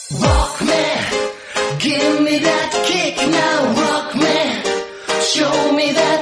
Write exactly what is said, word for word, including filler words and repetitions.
Rock me, give me that kick now, rock me, show me that